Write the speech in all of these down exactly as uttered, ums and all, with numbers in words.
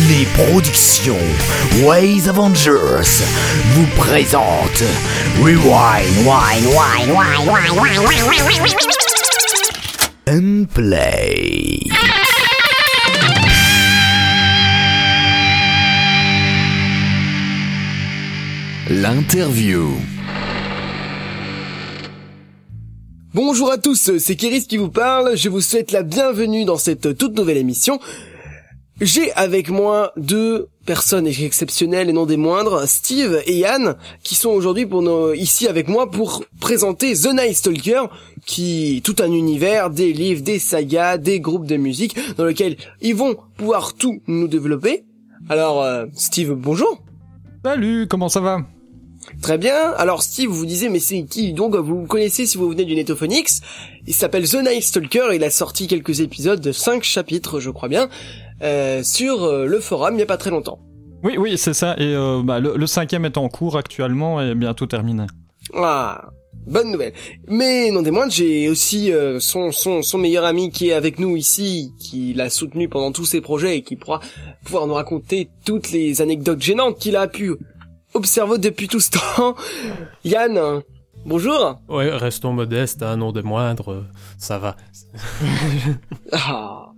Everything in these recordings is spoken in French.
Les productions Ways Avengers vous présentent Rewind, Wine, Wine, Wine, Wine, Wine, Wine, Wine, and Play. L'interview. Bonjour à tous, c'est Kéris qui vous parle, je vous souhaite la bienvenue dans cette toute nouvelle émission. J'ai avec moi deux personnes exceptionnelles et non des moindres, Steve et Yann, qui sont aujourd'hui pour nos, ici avec moi pour présenter The Night Stalker, qui est tout un univers, des livres, des sagas, des groupes de musique, dans lequel ils vont pouvoir tout nous développer. Alors, euh, Steve, bonjour. Salut, comment ça va ? Très bien. Alors Steve, vous disiez, mais c'est qui ? Donc vous connaissez si vous venez du Netophonix. Il s'appelle The Night Stalker. Il a sorti quelques épisodes de cinq chapitres, je crois bien, euh, sur euh, le forum il n'y a pas très longtemps. Oui, oui, c'est ça. Et euh, bah, le, le cinquième est en cours actuellement et bientôt terminé. Ah, bonne nouvelle. Mais non des moindres, j'ai aussi euh, son, son, son meilleur ami qui est avec nous ici, qui l'a soutenu pendant tous ses projets et qui pourra pouvoir nous raconter toutes les anecdotes gênantes qu'il a pu observé depuis tout ce temps. Yann, bonjour. Ouais, restons modestes, hein, non des moindres, euh, ça va. Ah.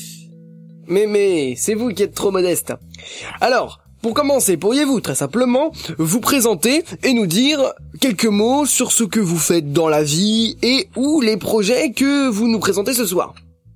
Mais mais, c'est vous qui êtes trop modeste. Alors, pour commencer, pourriez-vous très simplement vous présenter et nous dire quelques mots sur ce que vous faites dans la vie et ou les projets que vous nous présentez ce soir.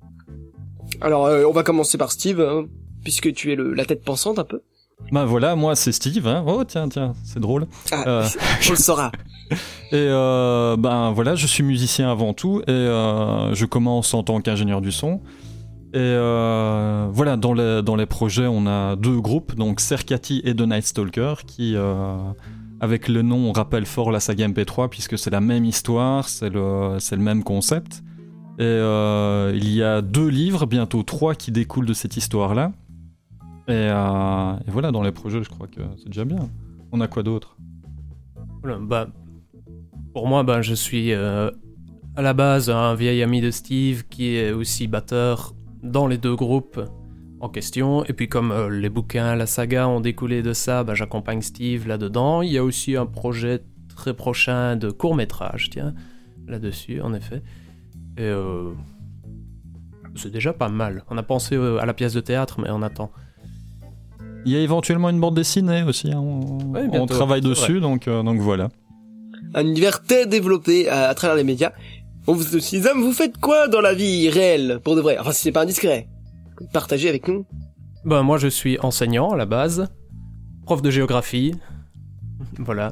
Alors, euh, on va commencer par Steve, hein, puisque tu es le, la tête pensante un peu. Bah voilà, moi c'est Steve, hein. Oh tiens, tiens, c'est drôle. Ah, euh... on le saura. Et euh, ben voilà, je suis musicien avant tout et euh, je commence en tant qu'ingénieur du son. Et euh, voilà, dans les, dans les projets, on a deux groupes, donc Serkati et The Night Stalker, qui, euh, avec le nom, on rappelle fort la saga M P trois, puisque c'est la même histoire, c'est le, c'est le même concept. Et euh, il y a deux livres, bientôt trois, qui découlent de cette histoire-là. Et, euh, et voilà, dans les projets, je crois que c'est déjà bien. On a quoi d'autre ? Voilà, bah, pour moi, bah, je suis euh, à la base un vieil ami de Steve qui est aussi batteur dans les deux groupes en question. Et puis comme euh, les bouquins, la saga ont découlé de ça, bah, j'accompagne Steve là-dedans. Il y a aussi un projet très prochain de court-métrage, tiens, là-dessus, en effet. Et euh, c'est déjà pas mal. On a pensé euh, à la pièce de théâtre, mais on attend. Il y a éventuellement une bande dessinée aussi, hein. on, ouais, bientôt, on travaille dessus, donc, euh, donc voilà. Un univers très développé à, à travers les médias. Bon, vous aussi, les hommes, vous faites quoi dans la vie réelle, pour de vrai ? Enfin, si c'est pas indiscret, partagez avec nous. Ben, moi, je suis enseignant à la base, prof de géographie, voilà.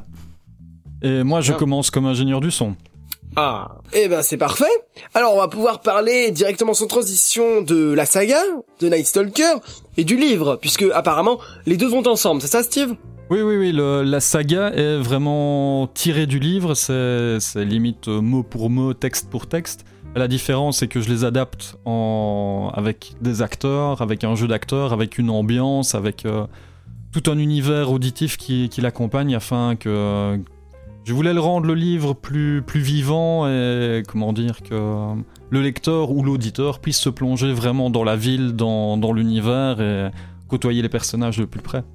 Et moi, je ah. commence comme ingénieur du son. Ah, eh ben c'est parfait. Alors on va pouvoir parler directement sans transition de la saga, de Night Stalker, et du livre, puisque apparemment les deux vont ensemble, c'est ça Steve ? Oui, oui, oui, le, la saga est vraiment tirée du livre, c'est, c'est limite mot pour mot, texte pour texte. La différence, c'est que je les adapte en, avec des acteurs, avec un jeu d'acteurs, avec une ambiance, avec euh, tout un univers auditif qui, qui l'accompagne afin que... Je voulais le rendre le livre plus, plus vivant et comment dire que le lecteur ou l'auditeur puisse se plonger vraiment dans la ville, dans, dans l'univers et côtoyer les personnages de plus près.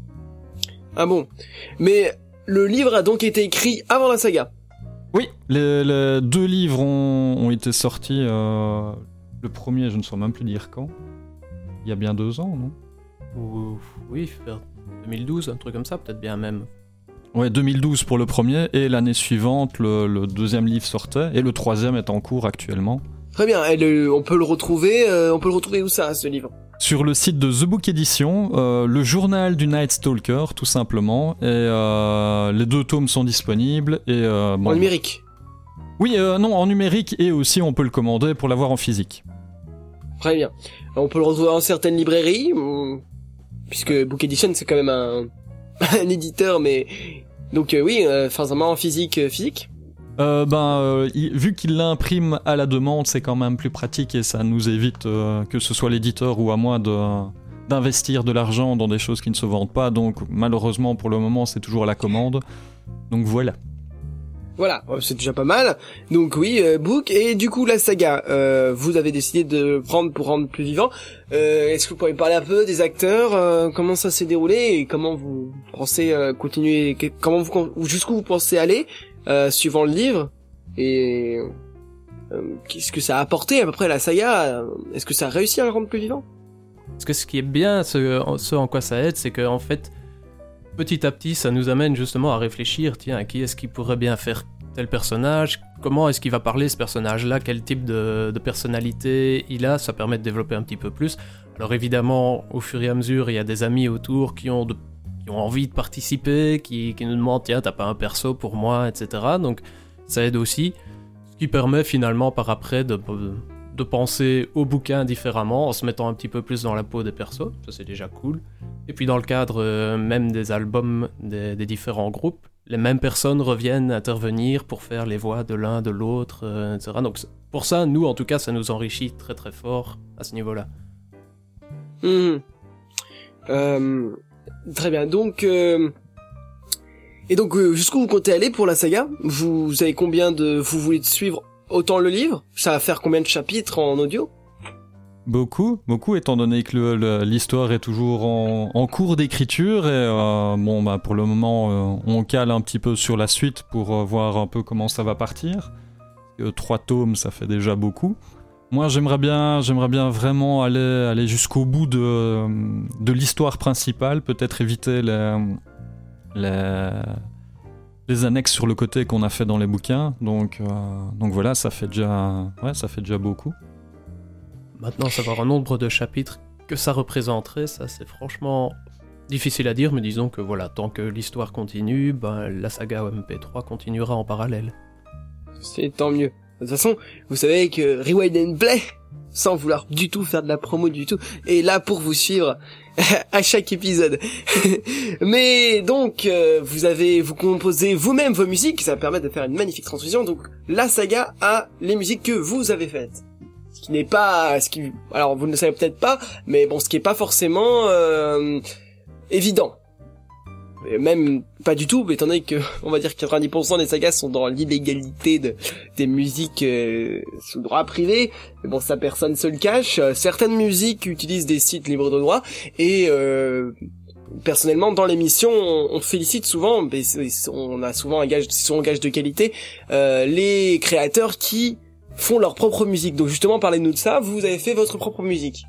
Ah bon, mais le livre a donc été écrit avant la saga ? Oui, les, les deux livres ont, ont été sortis, euh, le premier je ne saurais même plus dire quand, il y a bien deux ans, non ? Ou, oui, vers deux mille douze, un truc comme ça, peut-être bien même. Ouais, deux mille douze pour le premier, et l'année suivante, le, le deuxième livre sortait, et le troisième est en cours actuellement. Très bien, et le, on peut le retrouver, euh, on peut le retrouver où ça, ce livre ? Sur le site de The Book Edition, euh, le journal du Night Stalker, tout simplement, et euh, les deux tomes sont disponibles, et... Euh, bon, en numérique ? Oui, euh, non, en numérique, et aussi on peut le commander pour l'avoir en physique. Très bien. On peut le retrouver dans certaines librairies, puisque Book Edition c'est quand même un... un éditeur, mais donc euh, oui, euh, forcément en physique, euh, physique. Euh, ben, euh, il, vu qu'il l'imprime à la demande, c'est quand même plus pratique et ça nous évite euh, que ce soit l'éditeur ou à moi de d'investir de l'argent dans des choses qui ne se vendent pas. Donc malheureusement pour le moment, c'est toujours à la commande. Donc voilà. Voilà, c'est déjà pas mal. Donc oui, euh, book. Et du coup, la saga, euh, vous avez décidé de prendre pour rendre plus vivant. Euh, est-ce que vous pourriez parler un peu des acteurs, euh, comment ça s'est déroulé et comment vous pensez euh, continuer, comment vous, jusqu'où vous pensez aller, euh, suivant le livre, et euh, qu'est-ce que ça a apporté à peu près à la saga? Est-ce que ça a réussi à le rendre plus vivant? Parce que ce qui est bien, ce, ce en quoi ça aide, c'est qu'en fait, petit à petit, ça nous amène justement à réfléchir, tiens, à qui est-ce qui pourrait bien faire tel personnage, comment est-ce qu'il va parler ce personnage-là, quel type de, de personnalité il a, ça permet de développer un petit peu plus. Alors évidemment, au fur et à mesure, il y a des amis autour qui ont, de, qui ont envie de participer, qui, qui nous demandent, tiens, t'as pas un perso pour moi, et cetera. Donc ça aide aussi, ce qui permet finalement par après de, de penser au bouquin différemment, en se mettant un petit peu plus dans la peau des persos, ça c'est déjà cool. Et puis dans le cadre euh, même des albums des, des différents groupes, les mêmes personnes reviennent intervenir pour faire les voix de l'un, de l'autre, euh, et cetera. Donc pour ça, nous en tout cas, ça nous enrichit très très fort à ce niveau-là. Mmh. Euh, très bien, donc... Euh... Et donc euh, jusqu'où vous comptez aller pour la saga? Vous, vous avez combien de... Vous voulez suivre autant le livre? Ça va faire combien de chapitres en audio? Beaucoup, beaucoup, étant donné que le, le, l'histoire est toujours en, en cours d'écriture, et euh, bon, bah, pour le moment, euh, on cale un petit peu sur la suite pour euh, voir un peu comment ça va partir. Euh, trois tomes, ça fait déjà beaucoup. Moi, j'aimerais bien, j'aimerais bien vraiment aller, aller jusqu'au bout de, de l'histoire principale, peut-être éviter les, les, les annexes sur le côté qu'on a fait dans les bouquins. Donc, euh, donc voilà, ça fait déjà, ouais, ça fait déjà beaucoup. Maintenant, savoir un nombre de chapitres que ça représenterait, ça c'est franchement difficile à dire, mais disons que voilà, tant que l'histoire continue, ben, la saga O M P trois continuera en parallèle. C'est tant mieux. De toute façon, vous savez que Rewind and Play, sans vouloir du tout faire de la promo du tout, est là pour vous suivre à chaque épisode. Mais donc, euh, vous avez, vous composez vous-même vos musiques, ça permet de faire une magnifique transfusion. Donc, la saga a les musiques que vous avez faites. Ce qui n'est pas, ce qui, alors vous ne le savez peut-être pas, mais bon, ce qui est pas forcément euh, évident. Et même pas du tout, étant donné que, on va dire que quatre-vingt-dix pour cent des sagas sont dans l'illégalité de, des musiques euh, sous droit privé. Mais bon, ça personne se le cache. Certaines musiques utilisent des sites libres de droit et euh, personnellement, dans l'émission, on, on félicite souvent, mais on a souvent un gage, souvent un gage de qualité, euh, les créateurs qui font leur propre musique. Donc justement, parlez-nous de ça. Vous avez fait votre propre musique.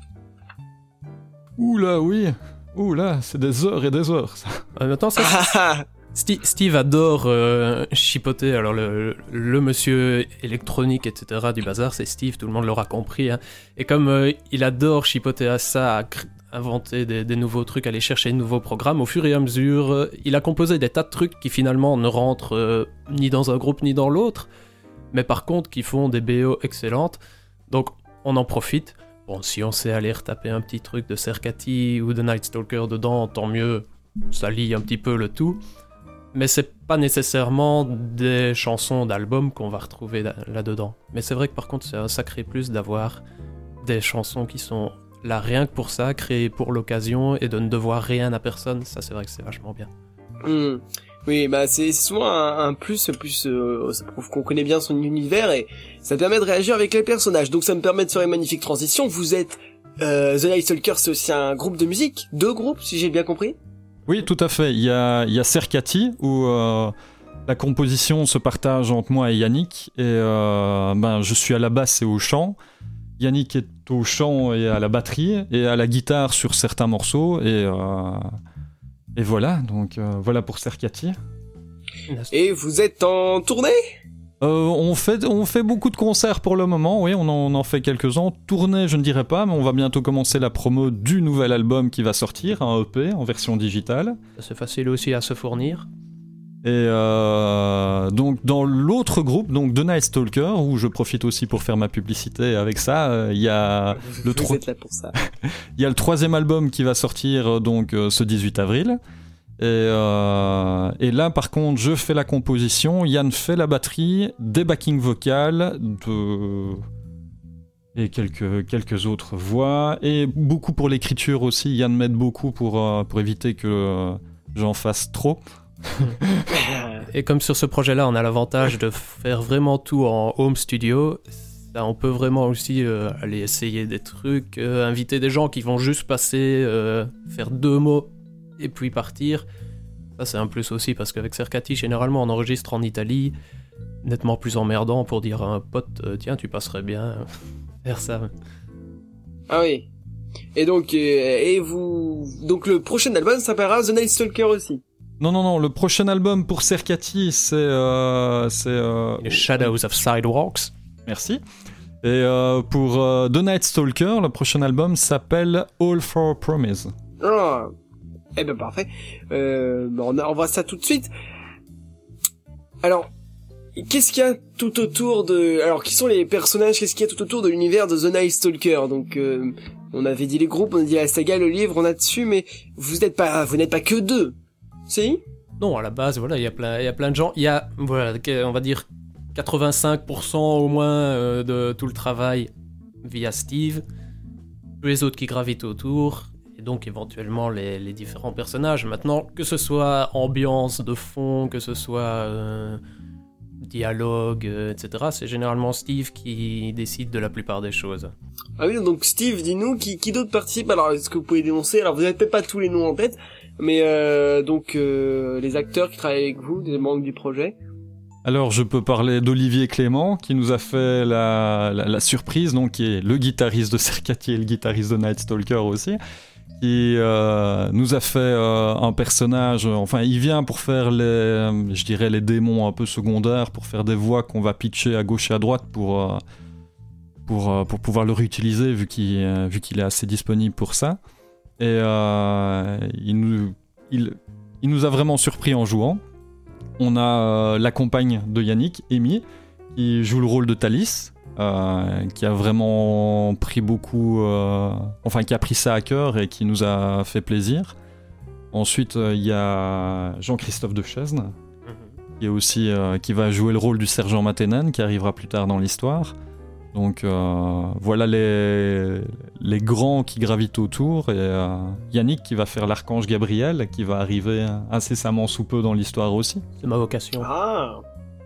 Oula, oui. Oula, c'est des heures et des heures, ça. Euh, maintenant, ça, Steve, Steve adore euh, chipoter. Alors, le, le monsieur électronique, et cetera du bazar, c'est Steve, tout le monde l'aura compris. Hein. Et comme euh, il adore chipoter à ça, à cr- inventer des, des nouveaux trucs, aller chercher de nouveaux programmes, au fur et à mesure, euh, il a composé des tas de trucs qui finalement ne rentrent euh, ni dans un groupe ni dans l'autre, mais par contre qui font des B O excellentes. Donc, on en profite. Bon, si on sait aller retaper un petit truc de Serkati ou de Night Stalker dedans, tant mieux, ça lie un petit peu le tout. Mais c'est pas nécessairement des chansons d'albums qu'on va retrouver là- là-dedans. Mais c'est vrai que par contre, c'est un sacré plus d'avoir des chansons qui sont là rien que pour ça, créées pour l'occasion, et de ne devoir rien à personne. Ça, c'est vrai que c'est vachement bien. Mmh. Oui, bah c'est souvent un, un plus, plus euh, ça prouve qu'on connaît bien son univers et ça permet de réagir avec les personnages. Donc ça me permet de faire une magnifique transition. Vous êtes euh, The Night Stalker, c'est aussi un groupe de musique, deux groupes, si j'ai bien compris. Oui, tout à fait. Il y a, il y a Serkati où euh, la composition se partage entre moi et Yannick. Et euh, ben, je suis à la basse et au chant. Yannick est au chant et à la batterie et à la guitare sur certains morceaux. Et, euh, et voilà, donc euh, voilà pour Serkati. Et vous êtes en tournée ? Euh, on fait, on fait beaucoup de concerts pour le moment, oui, on en, on en fait quelques-uns. Tournée, je ne dirais pas, mais on va bientôt commencer la promo du nouvel album qui va sortir, un E P en version digitale. C'est facile aussi à se fournir. Et euh, donc dans l'autre groupe, donc The Night Stalker, où je profite aussi pour faire ma publicité avec ça, il euh, y a le le tro- êtes là pour ça. Il y a le troisième album qui va sortir donc euh, ce dix-huit avril. Et, euh, et là par contre je fais la composition, Yann fait la batterie, des backings vocales de... et quelques, quelques autres voix, et beaucoup pour l'écriture aussi. Yann m'aide beaucoup pour, euh, pour éviter que euh, j'en fasse trop. et comme sur ce projet-là, on a l'avantage de faire vraiment tout en home studio, ça, on peut vraiment aussi euh, aller essayer des trucs, euh, inviter des gens qui vont juste passer, euh, faire deux mots et puis partir. Ça, c'est un plus aussi, parce qu'avec Cercati, généralement, on enregistre en Italie, nettement plus emmerdant pour dire à un pote, euh, tiens, tu passerais bien faire ça. Ah oui. Et donc, euh, et vous, donc le prochain album s'appellera The Night Stalker aussi. Non, non, non, le prochain album pour Cercati, c'est... Euh, c'est euh... Les Shadows of Sidewalks. Merci. Et euh, pour euh, The Night Stalker, le prochain album s'appelle All for Promise. Ah. Eh ben parfait. Euh, on, on voit ça tout de suite. Alors, qu'est-ce qu'il y a tout autour de... Alors, qui sont les personnages? Qu'est-ce qu'il y a tout autour de l'univers de The Night Stalker? Donc, euh, on avait dit les groupes, on a dit la saga, le livre, on a dessus, mais vous n'êtes pas, vous n'êtes pas que deux. Si? Non, à la base, voilà, il y a plein, il y a plein de gens. Il y a, voilà, on va dire quatre-vingt-cinq pour cent au moins euh, de tout le travail via Steve. Tous les autres qui gravitent autour. Et donc éventuellement les, les différents personnages. Maintenant, que ce soit ambiance de fond, que ce soit euh, dialogue, euh, et cetera, c'est généralement Steve qui décide de la plupart des choses. Ah oui, donc Steve, dis-nous, qui, qui d'autre participe? Alors, est-ce que vous pouvez dénoncer? Alors, vous n'avez peut-être pas tous les noms en tête, mais euh, donc euh, les acteurs qui travaillent avec vous, des membres du projet. Alors, je peux parler d'Olivier Clément, qui nous a fait la, la, la surprise, donc qui est le guitariste de Cercati et le guitariste de Night Stalker aussi, qui euh, nous a fait euh, un personnage, enfin il vient pour faire les, je dirais les démons un peu secondaires, pour faire des voix qu'on va pitcher à gauche et à droite pour, euh, pour, euh, pour pouvoir le réutiliser vu qu'il, euh, vu qu'il est assez disponible pour ça. Et euh, il, nous, il, il nous a vraiment surpris en jouant. On a euh, la compagne de Yannick, Amy, qui joue le rôle de Thalys. Euh, qui a vraiment pris beaucoup, euh, enfin qui a pris ça à cœur et qui nous a fait plaisir. Ensuite, il euh, y a Jean-Christophe Dechesne, mm-hmm. qui est aussi euh, qui va jouer le rôle du sergent Matenen, qui arrivera plus tard dans l'histoire. Donc euh, voilà les les grands qui gravitent autour, et euh, Yannick qui va faire l'archange Gabriel, qui va arriver incessamment sous peu dans l'histoire aussi. C'est ma vocation. Ah.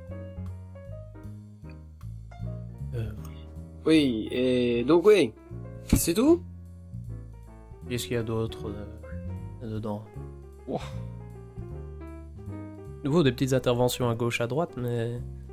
Oui, et donc oui, c'est tout. Qu'est-ce qu'il y a d'autre euh, dedans? Wow. Nouveau des petites interventions à gauche à droite, mais...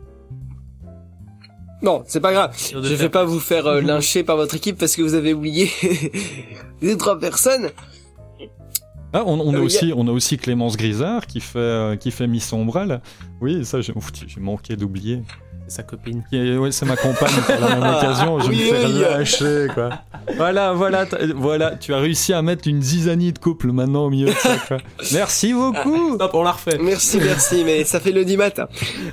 Non, c'est pas grave, je vais faire... pas vous faire euh, lyncher par votre équipe parce que vous avez oublié les trois personnes. Ah, on, on, euh, a aussi, a... on a aussi Clémence Grisard qui fait, euh, qui fait Miss Ombrelle. Oui, ça j'ai, ouf, j'ai manqué d'oublier. C'est sa copine. Et, ouais, c'est ma compagne, par la même occasion, je oui, me fais oui, lâcher, quoi. Voilà, voilà, voilà, tu as réussi à mettre une zizanie de couple maintenant au milieu de ça, quoi. Merci beaucoup. Stop, on la refait. Merci, merci, mais ça fait lundi matin.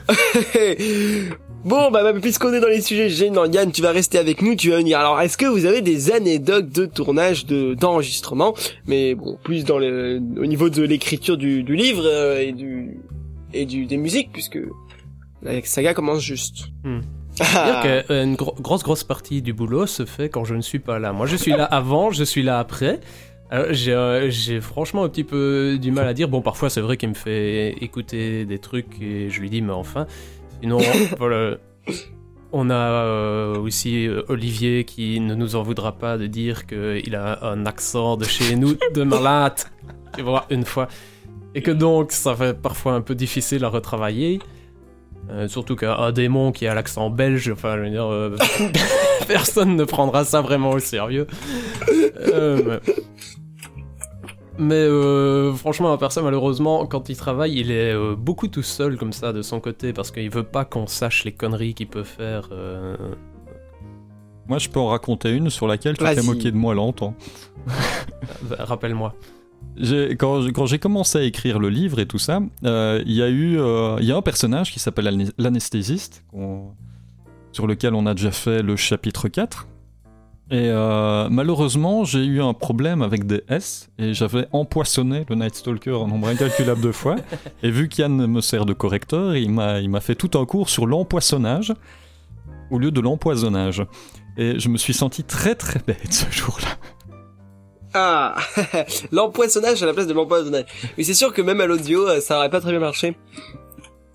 Bon, bah, bah, puisqu'on est dans les sujets gênants, Yann, tu vas rester avec nous, tu vas venir. Alors, est-ce que vous avez des anecdotes de tournage, de, d'enregistrement, mais bon, plus dans le, au niveau de l'écriture du, du livre, euh, et du, et du, des musiques, puisque la saga commence juste. Hmm. Ah. C'est-à-dire qu'une gro- grosse grosse partie du boulot se fait quand je ne suis pas là. Moi je suis là avant, je suis là après. Alors, j'ai, euh, j'ai franchement un petit peu du mal à dire. Bon, parfois c'est vrai qu'il me fait écouter des trucs et je lui dis mais enfin. Sinon voilà. On a euh, aussi euh, Olivier qui ne nous en voudra pas de dire qu'il a un accent de chez nous de malade. Tu vois, une fois. Et que donc ça fait parfois un peu difficile à retravailler. Euh, surtout qu'un démon qui a l'accent belge, enfin, je veux dire, euh, personne ne prendra ça vraiment au sérieux. Euh, mais mais euh, franchement, un personne, malheureusement, quand il travaille, il est euh, beaucoup tout seul comme ça de son côté, parce qu'il veut pas qu'on sache les conneries qu'il peut faire. Euh... Moi, je peux en raconter une sur laquelle tu Vas-y. t'es moqué de moi longtemps. Rappelle-moi. J'ai, quand, quand j'ai commencé à écrire le livre et tout ça, il euh, y a eu, il euh, y a un personnage qui s'appelle l'ané- l'anesthésiste, sur lequel on a déjà fait le chapitre quatre. Et euh, malheureusement, j'ai eu un problème avec des S, et j'avais empoisonné le Night Stalker un nombre incalculable de fois. Et vu qu'Yann me sert de correcteur, il m'a, il m'a fait tout un cours sur l'empoisonnage, au lieu de l'empoisonnage. Et je me suis senti très très bête ce jour-là. Ah, l'empoisonnage à la place de l'empoisonnage. Mais c'est sûr que même à l'audio, ça aurait pas très bien marché.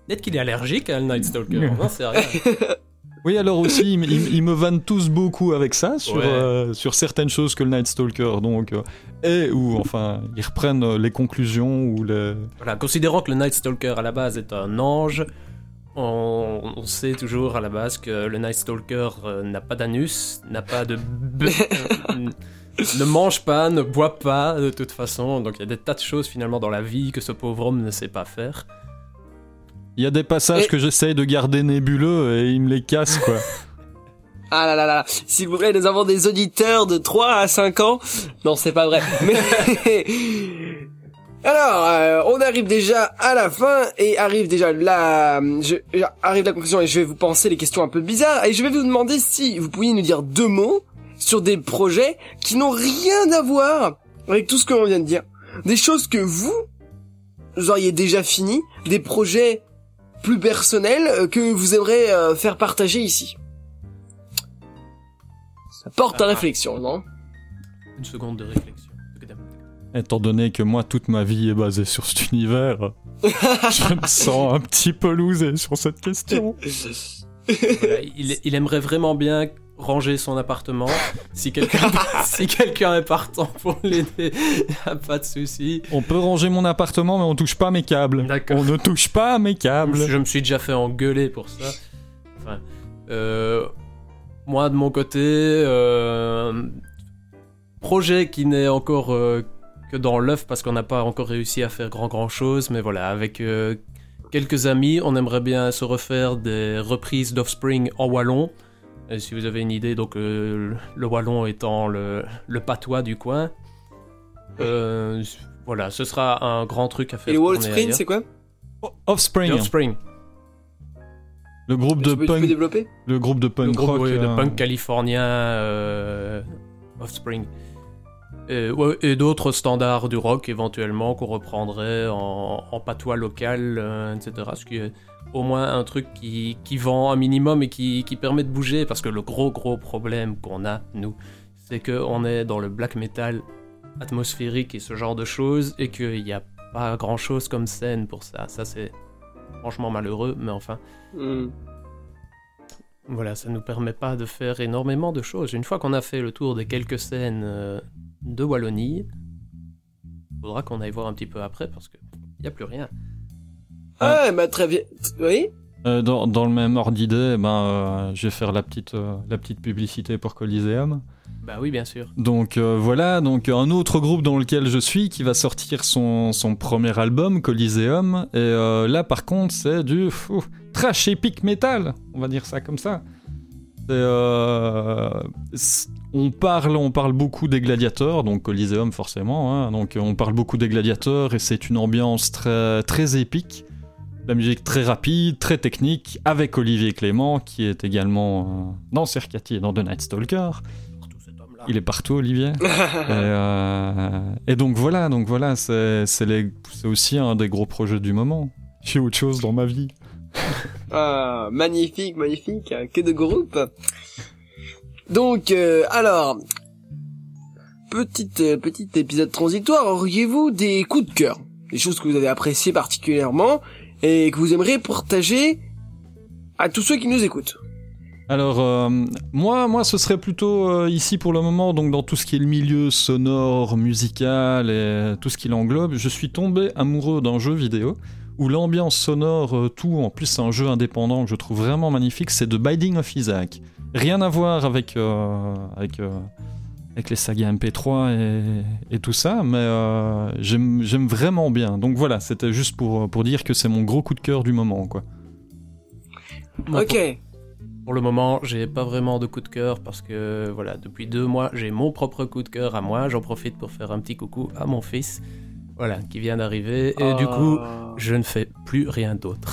Peut-être qu'il est allergique à le Night Stalker, on n'en sait rien. Oui, alors aussi, ils, ils- ils me vannent tous beaucoup avec ça, sur, Ouais. euh, sur certaines choses que le Night Stalker, donc, euh, et ou, enfin, ils reprennent euh, les conclusions ou les... Voilà, considérant que le Night Stalker à la base est un ange, on, on sait toujours à la base que le Night Stalker euh, n'a pas d'anus, n'a pas de... b- euh, ne mange pas, ne boit pas de toute façon, donc il y a des tas de choses finalement dans la vie que ce pauvre homme ne sait pas faire. Il y a des passages Et- que j'essaye de garder nébuleux et ils me les cassent, quoi. Ah là là là, s'il vous plaît, nous avons des auditeurs de trois à cinq ans. Non, c'est pas vrai. Mais alors, euh, on arrive déjà à la fin et arrive déjà la, je, arrive la conclusion et je vais vous penser les questions un peu bizarres et je vais vous demander si vous pouviez nous dire deux mots sur des projets qui n'ont rien à voir avec tout ce que l'on vient de dire. Des choses que vous, vous auriez déjà fini, des projets plus personnels euh, que vous aimeriez euh, faire partager ici. Ça porte à Ah. réflexion, non? Une seconde de réflexion. Étant donné que moi, toute ma vie est basée sur cet univers, je me sens un petit peu losé sur cette question. Voilà, il, il aimerait vraiment bien ranger son appartement. Si quelqu'un si quelqu'un est partant pour l'aider, y a pas de souci. On peut ranger mon appartement, mais on touche pas à mes câbles. D'accord. On ne touche pas à mes câbles. Je me suis déjà fait engueuler pour ça. Enfin, euh, moi de mon côté, euh, projet qui n'est encore euh, que dans l'œuf parce qu'on n'a pas encore réussi à faire grand grand chose, mais voilà, avec euh, quelques amis, on aimerait bien se refaire des reprises d'Offspring en wallon. Et si vous avez une idée, donc euh, le wallon étant le, le patois du coin. Euh, voilà, ce sera un grand truc à faire. Et le Wall tourner Sprint, ailleurs. c'est quoi? Offspring, Offspring. le groupe de Tu peux, tu peux punk, développer? le groupe de Le punk groupe rock. oui, de euh, punk californien euh, Offspring. Et, ouais, et d'autres standards du rock éventuellement qu'on reprendrait en, en patois local, euh, et cetera. Ce qui est au moins un truc qui, qui vend un minimum et qui, qui permet de bouger. Parce que le gros gros problème qu'on a, nous, c'est qu'on est dans le black metal atmosphérique et ce genre de choses et qu'il n'y a pas grand chose comme scène pour ça. Ça c'est franchement malheureux, mais enfin... Hmm. Voilà, ça nous permet pas de faire énormément de choses. Une fois qu'on a fait le tour des quelques scènes euh, de Wallonie, il faudra qu'on aille voir un petit peu après parce que il y a plus rien. Ah, bah très bien. Oui? euh, dans, dans le même ordre d'idée, ben, euh, je vais faire la petite, euh, la petite publicité pour Coliseum. Bah oui, bien sûr. Donc euh, voilà, donc un autre groupe dans lequel je suis qui va sortir son, son premier album, Coliseum. Et euh, là, par contre, c'est du fou, trash epic metal, on va dire ça comme ça. C'est, euh, c'est- on parle, on parle beaucoup des gladiateurs, donc Coliseum forcément. Hein, donc on parle beaucoup des gladiateurs et c'est une ambiance très, très épique. La musique très rapide, très technique, avec Olivier Clément qui est également euh, dans Cercati et dans The Night Stalker. Il est partout, Olivier. et, euh, et donc voilà, donc voilà, c'est, c'est, les, c'est aussi un des gros projets du moment. J'ai autre chose dans ma vie. Ah, magnifique, magnifique. Que de groupes. Donc, euh, alors, petite, euh, petit épisode transitoire. Auriez-vous des coups de cœur, des choses que vous avez appréciées particulièrement et que vous aimeriez partager à tous ceux qui nous écoutent? Alors, euh, moi, moi, ce serait plutôt euh, ici pour le moment, donc dans tout ce qui est le milieu sonore, musical et tout ce qui l'englobe, je suis tombé amoureux d'un jeu vidéo où l'ambiance sonore, euh, tout, en plus c'est un jeu indépendant que je trouve vraiment magnifique, c'est The Binding of Isaac. Rien à voir avec, euh, avec, euh, avec les sagas M P trois et, et tout ça, mais euh, j'aime, j'aime vraiment bien. Donc voilà, c'était juste pour, pour dire que c'est mon gros coup de cœur du moment, quoi. Moi, Ok. Pour, pour le moment, j'ai pas vraiment de coup de cœur parce que voilà, depuis deux mois, j'ai mon propre coup de cœur à moi. J'en profite pour faire un petit coucou à mon fils, voilà, qui vient d'arriver. Et du coup, je ne fais plus rien d'autre.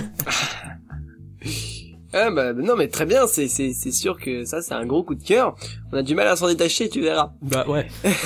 Ah bah non mais très bien, c'est c'est c'est sûr que ça c'est un gros coup de cœur. On a du mal à s'en détacher, tu verras. Bah ouais.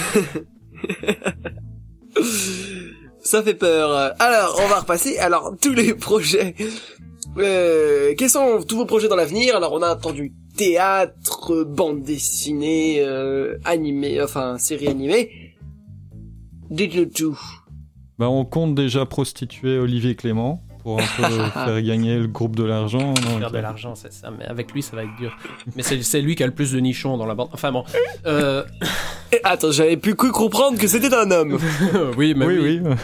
Ça fait peur. Alors, on va repasser. Alors, tous les projets. Euh, quels sont tous vos projets dans l'avenir? Alors, on a entendu théâtre, bande dessinée, euh, animé, enfin série animée. Dites-le tout. Bah, on compte déjà prostituer Olivier Clément pour un peu faire gagner le groupe de l'argent. Faire donc, de l'argent, c'est ça, mais avec lui, ça va être dur. Mais c'est, c'est lui qui a le plus de nichons dans la bande. Enfin bon. Euh... Et attends, j'avais pu cru comprendre que c'était un homme. oui, mais oui, oui. oui.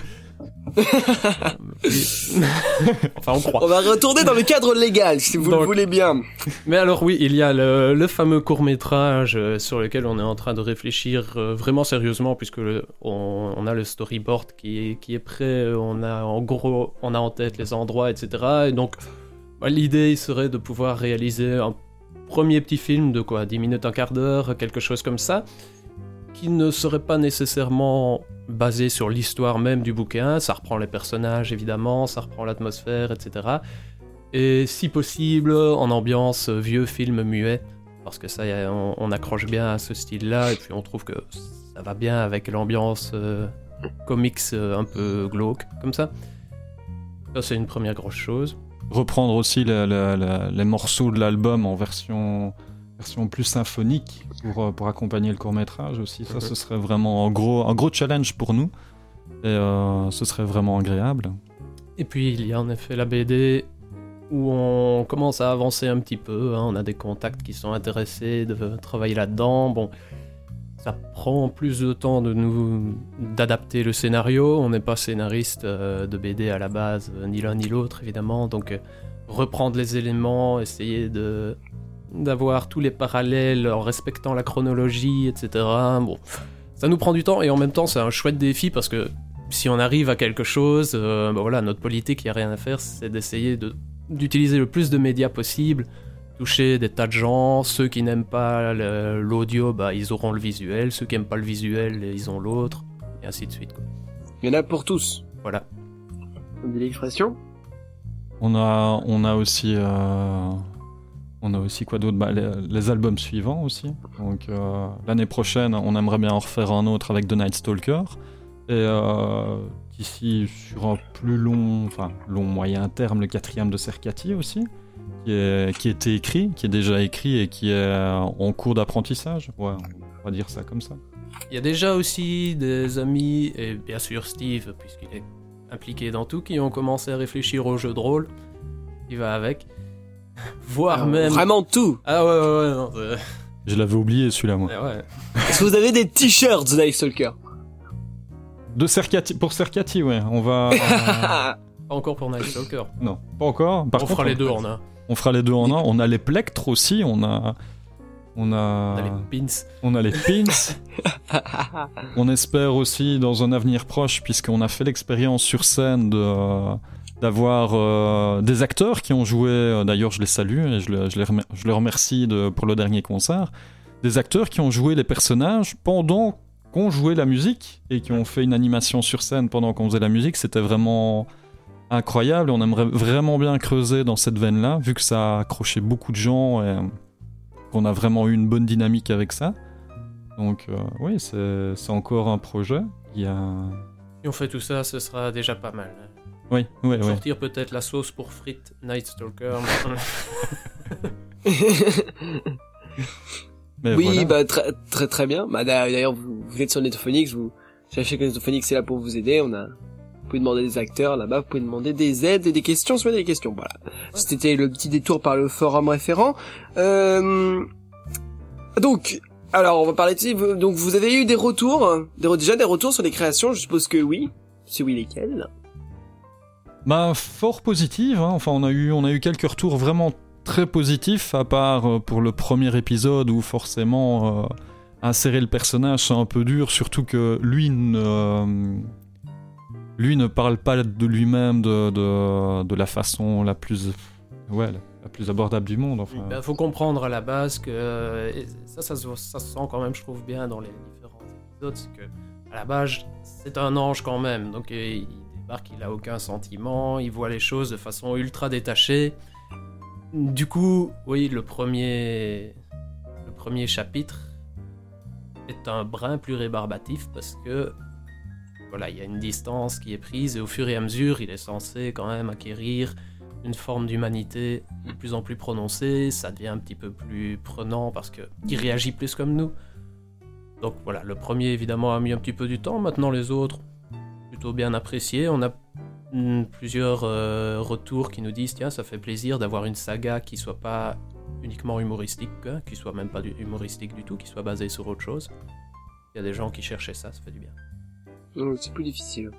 Enfin, on croit. On va retourner dans le cadre légal, si vous Donc- le voulez bien. Mais alors oui, il y a le, le fameux court-métrage euh, sur lequel on est en train de réfléchir euh, vraiment sérieusement, puisque le- on, on a le storyboard qui est, qui est prêt, euh, on a en gros, on a en tête les endroits, et cetera. Et donc, bah, l'idée serait de pouvoir réaliser un premier petit film de quoi, dix minutes, un quart d'heure, quelque chose comme ça, qui ne serait pas nécessairement basé sur l'histoire même du bouquin. Ça reprend les personnages, évidemment, ça reprend l'atmosphère, et cetera. Et si possible, en ambiance euh, vieux film muet, parce que ça, y a- on, on accroche bien à ce style-là, et puis on trouve que ça va bien avec l'ambiance euh, comics euh, un peu glauque, comme ça. Ça, c'est une première grosse chose. Reprendre aussi la- la- la- les morceaux de l'album en version, version plus symphonique pour, euh, pour accompagner le court-métrage aussi. Ça, Mhm. ce serait vraiment un gros, un gros challenge pour nous. Et euh, ce serait vraiment agréable. Et puis, il y a en effet la B D, où on commence à avancer un petit peu, hein. On a des contacts qui sont intéressés de travailler là-dedans. Bon, ça prend plus de temps de nous d'adapter le scénario. On n'est pas scénariste euh, de B D à la base, euh, ni l'un ni l'autre évidemment. Donc euh, reprendre les éléments, essayer de d'avoir tous les parallèles en respectant la chronologie, et cetera. Bon, ça nous prend du temps et en même temps c'est un chouette défi parce que si on arrive à quelque chose, euh, bah voilà, notre politique, il n'y a rien à faire, c'est d'essayer de d'utiliser le plus de médias possible, toucher des tas de gens. Ceux qui n'aiment pas le- l'audio, bah, ils auront le visuel. Ceux qui n'aiment pas le visuel, ils ont l'autre. Et ainsi de suite, quoi. Il y en a pour tous. Voilà. On dit l'expression. On a, on a aussi, euh, on a aussi quoi d'autre, bah, les, les albums suivants aussi. Donc euh, l'année prochaine, on aimerait bien en refaire un autre avec The Night Stalker. Et euh, d'ici sur un plus long, enfin long moyen terme, le quatrième de Cercati aussi, qui est, qui était écrit, qui est déjà écrit et qui est en cours d'apprentissage. Ouais, on va dire ça comme ça. Il y a déjà aussi des amis, et bien sûr Steve, puisqu'il est impliqué dans tout, qui ont commencé à réfléchir au jeu de rôle. Il va avec. Voire Alors, même... Vraiment tout. Ah ouais, ouais, ouais, non, euh, Je l'avais oublié celui-là, moi. ouais, ouais. Est-ce que vous avez des t-shirts The Night Stalker? De Cercati, pour Cercati, ouais, on va. Pas encore pour Night Stalker. Non, pas encore. Par On contre, fera les deux en un. On fera les deux en un. On a les plectres aussi. On a, on a, On a les pins. on a les pins. On espère aussi dans un avenir proche, puisqu'on a fait l'expérience sur scène de d'avoir euh, des acteurs qui ont joué. euh, D'ailleurs, je les salue et je, le- je les, remer- je les remercie de, pour le dernier concert. Des acteurs qui ont joué les personnages pendant qu'on jouait la musique et qui ont fait une animation sur scène pendant qu'on faisait la musique. C'était vraiment incroyable. On aimerait vraiment bien creuser dans cette veine-là, vu que ça a accroché beaucoup de gens et qu'on a vraiment eu une bonne dynamique avec ça. Donc euh, oui, c'est, c'est encore un projet. Il y a... Si on fait tout ça, ce sera déjà pas mal. Oui, oui, oui. Sortir peut-être la sauce pour frites Night Stalker. Mais oui, voilà. bah très très très bien. Bah d'ailleurs, vous, vous êtes sur Netophonix, vous cherchez que Netophonix est là pour vous aider. On a, vous pouvez demander des acteurs là-bas, vous pouvez demander des aides et des questions, soit des questions. Voilà. C'était le petit détour par le forum référent. Euh... Donc, alors on va parler de ça. Vous- Donc vous avez eu des retours, des re- déjà des retours sur les créations. Je suppose que oui. C'est oui lesquels? Bah, fort positive, hein. Enfin, on a eu, on a eu quelques retours vraiment très positifs, à part euh, pour le premier épisode où forcément euh, insérer le personnage c'est un peu dur, surtout que lui ne, euh, lui ne parle pas de lui-même de, de, de la façon la plus, ouais, la, la plus abordable du monde. Enfin. Il faut comprendre à la base que euh, et ça, ça, se- ça se sent quand même, je trouve bien dans les différents épisodes, c'est que à la base c'est un ange quand même, donc euh, il débarque, il a aucun sentiment, il voit les choses de façon ultra détachée. Du coup, oui, le premier, le premier chapitre est un brin plus rébarbatif parce que voilà, il y a une distance qui est prise et au fur et à mesure, il est censé quand même acquérir une forme d'humanité de plus en plus prononcée, ça devient un petit peu plus prenant parce qu'il réagit plus comme nous. Donc voilà, le premier évidemment a mis un petit peu du temps, maintenant les autres, plutôt bien appréciés. On a mm, plusieurs euh, retours qui nous disent tiens, ça fait plaisir d'avoir une saga qui soit pas uniquement humoristique, hein, qui soit même pas du- humoristique du tout, qui soit basée sur autre chose. Il y a des gens qui cherchaient ça, ça fait du bien. Non, c'est plus difficile.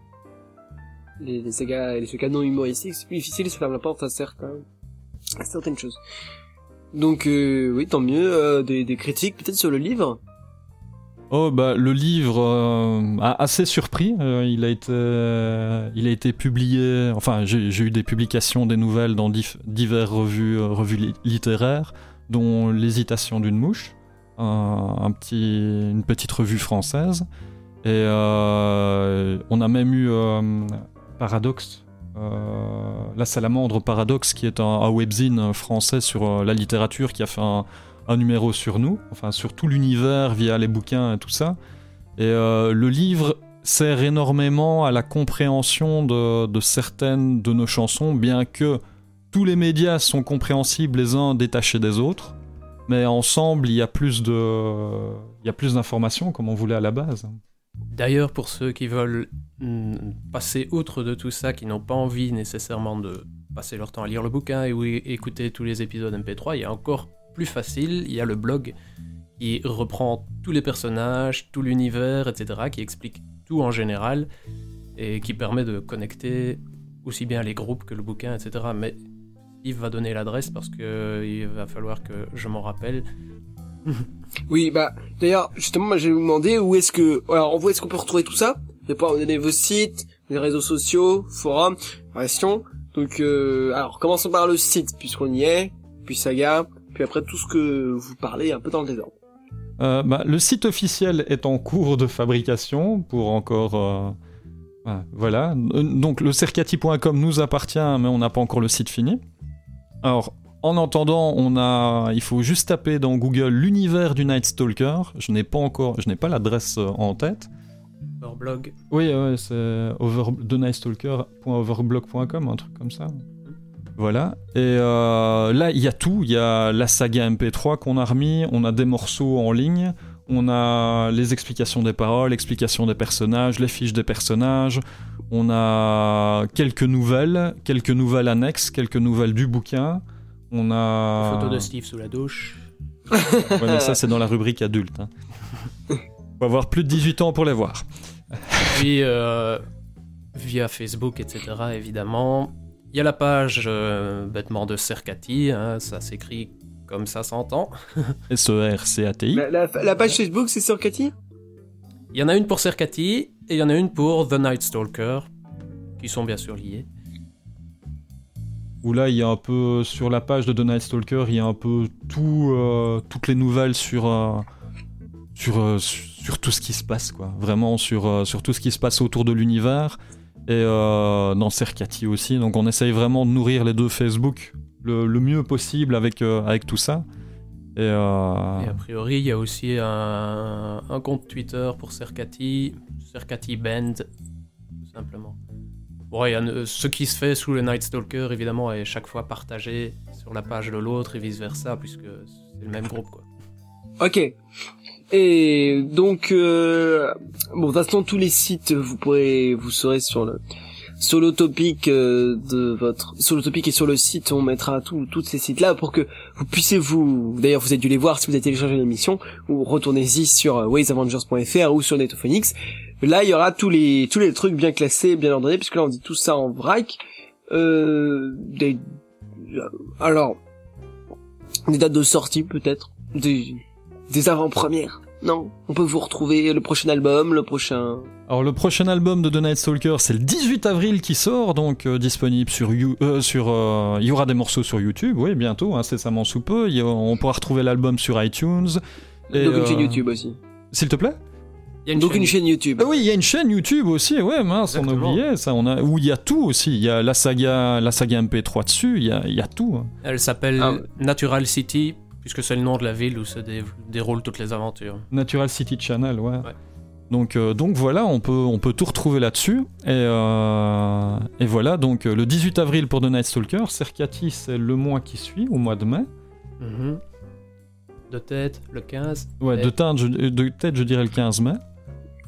Les, les sagas, les sagas non humoristiques, c'est plus difficile, ils se ferment la porte à certains, à certaines choses. Donc, euh, oui, tant mieux, euh, des, des critiques peut-être sur le livre. Oh bah le livre euh, a assez surpris. Euh, il a été, euh, il a été publié. Enfin, j'ai, j'ai eu des publications, des nouvelles dans dif- diverses revues, euh, revues li- littéraires, dont l'hésitation d'une mouche, un, un petit, une petite revue française. Et euh, on a même eu euh, Paradoxe, euh, la Salamandre Paradoxe, qui est un, un webzine français sur euh, la littérature, qui a fait un un numéro sur nous, enfin sur tout l'univers via les bouquins et tout ça. Et euh, le livre sert énormément à la compréhension de, de certaines de nos chansons, bien que tous les médias sont compréhensibles les uns détachés des autres, mais ensemble il y a plus de, il y a plus d'informations comme on voulait à la base. D'ailleurs, pour ceux qui veulent mm, passer outre de tout ça, qui n'ont pas envie nécessairement de passer leur temps à lire le bouquin et ou é- écouter tous les épisodes M P trois, il y a encore plus facile, il y a le blog qui reprend tous les personnages, tout l'univers, et cetera, qui explique tout en général et qui permet de connecter aussi bien les groupes que le bouquin, et cetera. Mais Yves va donner l'adresse parce que il va falloir que je m'en rappelle. Oui, bah, d'ailleurs, justement, moi, j'ai demandé où est-ce que, alors, où est-ce qu'on peut retrouver tout ça? Vous allez pouvoir me donner vos sites, les réseaux sociaux, forums, questions. Donc, euh, alors, commençons par le site, puisqu'on y est, puis Saga, puis après tout ce que vous parlez un peu dans le désordre. Euh, bah, le site officiel est en cours de fabrication pour encore... Euh... Ah, voilà. Donc le cercati point com nous appartient, mais on n'a pas encore le site fini. Alors, en attendant, on a... il faut juste taper dans Google l'univers du Night Stalker. Je n'ai pas encore, je n'ai pas l'adresse en tête. Leur blog. Oui, ouais, c'est over... the night stalker point overblog point com, un truc comme ça. Voilà. Et euh, là, il y a tout. Il y a la saga M P trois qu'on a remis. On a des morceaux en ligne. On a les explications des paroles, l'explication des personnages, les fiches des personnages. On a quelques nouvelles, quelques nouvelles annexes, quelques nouvelles du bouquin. On a... Photo de Steve sous la douche. Ouais, mais ça, c'est dans la rubrique adulte. Hein. Faut avoir plus de dix-huit ans pour les voir. Puis, euh, via Facebook, et cetera, évidemment. Il y a la page euh, bêtement de Cercati, hein, ça s'écrit comme ça s'entend. S E R C A T I. La, la, la page Facebook, c'est sur Cathy? Il y en a une pour Cercati et il y en a une pour The Night Stalker, qui sont bien sûr liés. Où là, il y a un peu, sur la page de The Night Stalker, il y a un peu tout, euh, toutes les nouvelles sur, euh, sur, euh, sur tout ce qui se passe, quoi. Vraiment sur, euh, sur tout ce qui se passe autour de l'univers. Et euh, dans Cercati aussi. Donc on essaye vraiment de nourrir les deux Facebook le, le mieux possible avec, euh, avec tout ça. Et, euh... Et a priori, il y a aussi un, un compte Twitter pour Cercati, Cercati Band, tout simplement. Bon, il y a euh, ce qui se fait sous le Night Stalker, évidemment, est chaque fois partagé sur la page de l'autre et vice-versa, puisque c'est le même groupe, quoi. Ok. Et donc, euh, bon, de toute façon, tous les sites, vous pourrez, vous serez sur le, sur le topic euh, de votre, sur le topic et sur le site, on mettra tous, tous ces sites-là pour que vous puissiez vous, d'ailleurs, vous avez dû les voir si vous avez téléchargé l'émission, ou retournez-y sur euh, ways avengers point f r ou sur Netophonix. Là, il y aura tous les, tous les trucs bien classés, bien ordonnés, puisque là, on dit tout ça en vrac. Euh, des, alors, des dates de sortie, peut-être, des, des avant-premières. Non, on peut vous retrouver le prochain album, le prochain... Alors le prochain album de The Night Stalker, c'est le dix-huit avril qui sort, donc euh, disponible sur... You, euh, sur euh, il y aura des morceaux sur YouTube, oui, bientôt, incessamment sous peu. Il y a, on pourra retrouver l'album sur iTunes. Et, Donc une euh, chaîne YouTube aussi. S'il te plaît. Il y a une Donc chaîne- une chaîne YouTube. Ah oui, il y a une chaîne YouTube aussi, ouais, mince, on a Exactement. oublié ça. On a, où il y a tout aussi. Il y a la saga, la saga M P trois dessus, il y a, il y a tout. Hein. Elle s'appelle Ah ouais. Natural City, puisque c'est le nom de la ville où se dé- déroulent toutes les aventures. Natural City Channel, ouais. Ouais. Donc, euh, donc voilà, on peut, on peut tout retrouver là-dessus. Et, euh, et voilà, donc euh, le dix-huit avril pour The Night Stalker, Cercati c'est le mois qui suit, au mois de mai. Mhm. De tête, le quinze. Ouais, Et- de tête, je, de tête, je dirais le quinze mai.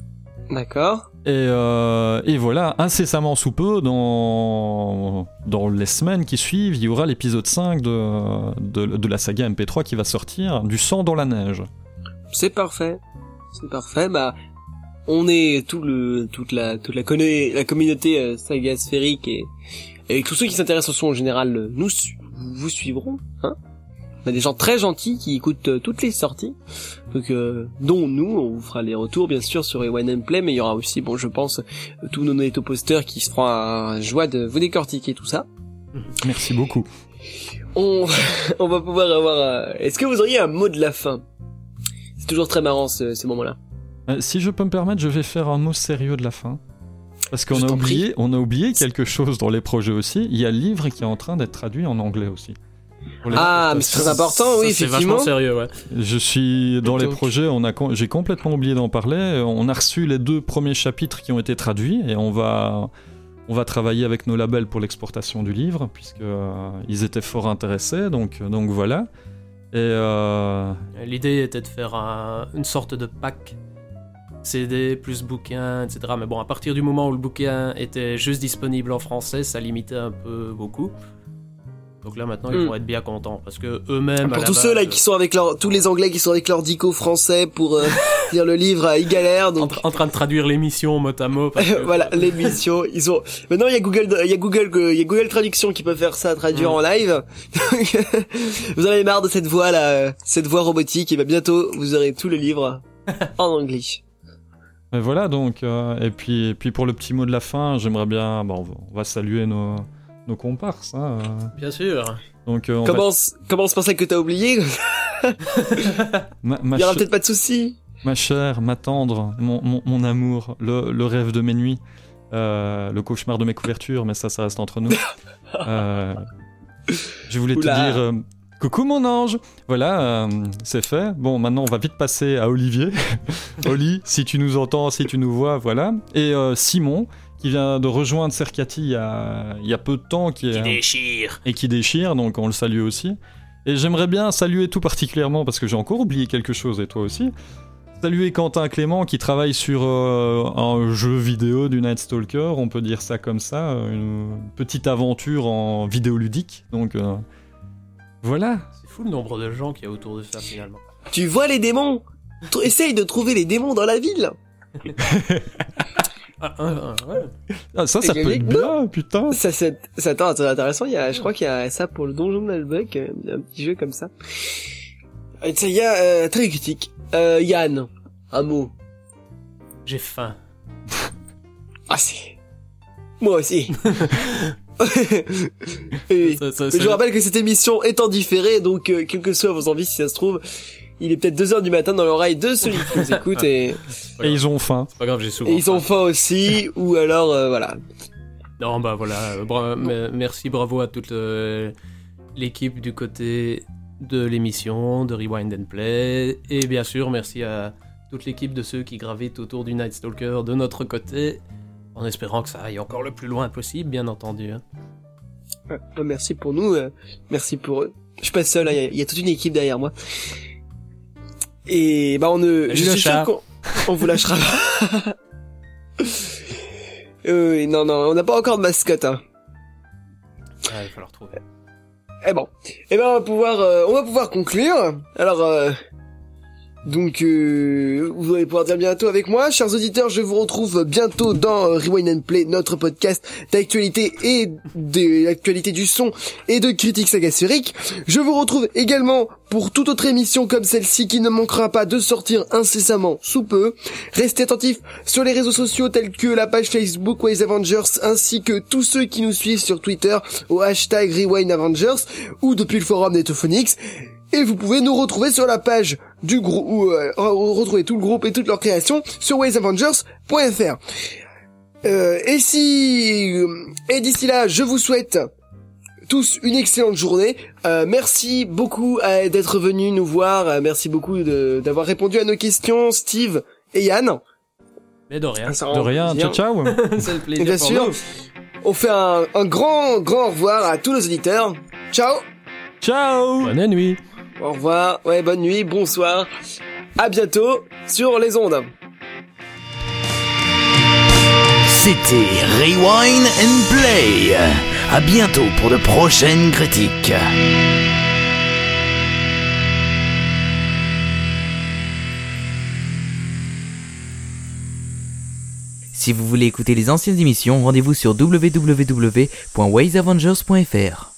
D'accord. Et, euh, et voilà, incessamment sous peu, dans, dans les semaines qui suivent, il y aura l'épisode cinq de, de, de la saga M P trois qui va sortir, Du sang dans la neige. C'est parfait. C'est parfait. Bah, on est tout le, toute la, toute la, conne- la communauté euh, saga sphérique et, et tous ceux qui s'intéressent au son en général, euh, nous su- vous suivrons, hein. On a des gens très gentils qui écoutent euh, toutes les sorties, donc euh, dont nous, on vous fera les retours bien sûr sur Rewind and Play, mais il y aura aussi, bon, je pense, euh, tous nos netoposters qui se feront un joie de vous décortiquer tout ça. Merci beaucoup. On, on va pouvoir avoir. Euh... Est-ce que vous auriez un mot de la fin? C'est toujours très marrant ce, ces moments-là. Euh, si je peux me permettre, je vais faire un mot sérieux de la fin. Parce qu'on Je a t'en oublié, prie. on a oublié quelque chose dans les projets aussi. Il y a le livre qui est en train d'être traduit en anglais aussi. Pour les- Ah, mais c'est très important, oui, Ça, c'est effectivement. vachement sérieux, ouais. Je suis dans les Donc- projets, on a, com- j'ai complètement oublié d'en parler. On a reçu les deux premiers chapitres qui ont été traduits et on va, on va travailler avec nos labels pour l'exportation du livre puisque euh, ils étaient fort intéressés. Donc, donc voilà. Et euh, L'idée était de faire un- une sorte de pack C D plus bouquin, et cetera. Mais bon, à partir du moment où le bouquin était juste disponible en français, ça limitait un peu beaucoup. Donc là maintenant, ils Mm. vont être bien contents parce que eux-mêmes. à Pour la tous base, ceux là qui sont avec leur, tous les Anglais qui sont avec leur dico français pour euh, lire le livre, euh, ils galèrent. en, Donc tra- en train de traduire l'émission mot à mot. Parce que- voilà, l'émission. Ils ont. Maintenant, il y a Google, il y a Google, il y a Google Traduction qui peut faire ça, traduire Mm. en live. Donc, vous en avez marre de cette voix là, cette voix robotique. Et bien bientôt, vous aurez tout le livre en anglais. et voilà donc. euh, et puis, et puis pour le petit mot de la fin, j'aimerais bien, bon, on va- on va saluer nos, nos comparses. Hein, euh. Bien sûr. Donc euh, on va- Commence, commence par ça que t'as oublié. ma, ma Il y aura ch- peut-être pas de soucis. ma chère, ma tendre, mon, mon, mon amour, le, le rêve de mes nuits, euh, le cauchemar de mes couvertures, mais ça, ça reste entre nous. Euh, je voulais Oula. te dire euh, coucou mon ange. Voilà, euh, c'est fait. Bon, maintenant on va vite passer à Olivier. Oli, si tu nous entends, si tu nous vois, voilà. Et euh, Simon, qui vient de rejoindre Cercati il y a, il y a peu de temps, qui est déchire. et qui déchire, donc on le salue aussi. Et j'aimerais bien saluer tout particulièrement, parce que j'ai encore oublié quelque chose, et toi aussi, saluer Quentin Clément qui travaille sur euh, un jeu vidéo du Night Stalker, on peut dire ça comme ça, une petite aventure en vidéoludique, donc euh, voilà. C'est fou le nombre de gens qu'il y a autour de ça finalement. Tu vois les démons. Tr- Essaye de trouver les démons dans la ville. Ah, ah, ah, ouais. Ah, ça, ça Et peut être Gabriel, bien, putain. Ça, c'est, ça, attends, c'est intéressant. Il y a, je crois qu'il y a ça pour le donjon de Malbec, euh, un petit jeu comme ça. Et ça, il y a euh, très critique. Euh, Yann, un mot. J'ai faim. Ah si. Moi aussi. Et- Ça- ça- mais ça- je vous rappelle que cette émission est en différé, donc euh, quelles que soient vos envies, si ça se trouve, il est peut-être deux heures du matin dans l'oreille de celui qui nous écoute et, Et ils ont faim. C'est pas grave, j'ai souvent. et ils ont faim. faim aussi, ou alors euh, voilà. Non, bah voilà. euh, bra- me- merci, bravo à toute euh, l'équipe du côté de l'émission, de Rewind and Play. Et bien sûr, merci à toute l'équipe de ceux qui gravitent autour du Night Stalker de notre côté. En espérant que ça aille encore le plus loin possible, bien entendu. hein. Ouais, ouais, merci pour nous, euh, merci pour eux. Je suis pas seul, hein, il y, a- il y a toute une équipe derrière moi. Et bah on ne, Salut je le suis chat. sûr qu'on on vous lâchera pas. euh, non non, on n'a pas encore de mascotte. Hein. Ah, il va falloir trouver. Eh bon, eh ben on va pouvoir, euh, on va pouvoir conclure. Alors. Euh... Donc, euh, vous allez pouvoir dire bientôt avec moi. Chers auditeurs, je vous retrouve bientôt dans euh, Rewind and Play, notre podcast d'actualité et de l'actualité du son et de critiques saga sphérique. Je vous retrouve également pour toute autre émission comme celle-ci qui ne manquera pas de sortir incessamment sous peu. Restez attentifs sur les réseaux sociaux tels que la page Facebook Wise Avengers ainsi que tous ceux qui nous suivent sur Twitter au hashtag Rewind Avengers ou depuis le forum Netophonix. Et vous pouvez nous retrouver sur la page du groupe, ou euh, retrouver tout le groupe et toutes leurs créations sur ways avengers point f r. Euh, et si, et d'ici là, je vous souhaite tous une excellente journée. Euh, merci beaucoup euh, d'être venus nous voir. Euh, merci beaucoup de, d'avoir répondu à nos questions, Steve et Yann. Mais de rien. Ça De rend rien, ciao plaisir. ciao. C'est le Et plaisir bien pour sûr, nous. on fait un, un grand, grand au revoir à tous nos auditeurs. Ciao. Ciao. Bonne nuit. Au revoir, ouais, bonne nuit, bonsoir, à bientôt sur les ondes. C'était Rewind and Play. À bientôt pour de prochaines critiques. Si vous voulez écouter les anciennes émissions, rendez-vous sur w w w point ways avengers point f r.